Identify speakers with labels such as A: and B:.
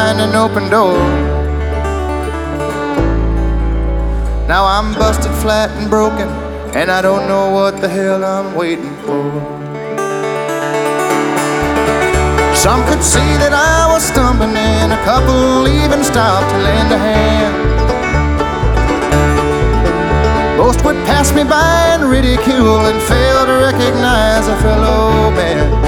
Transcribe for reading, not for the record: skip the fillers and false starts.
A: behind an open door. Now I'm busted flat and broken, and I don't know what the hell I'm waiting for. Some could see that I was stumbling, and a couple even stopped to lend a hand. Most would pass me by and ridicule and fail to recognize a fellow man.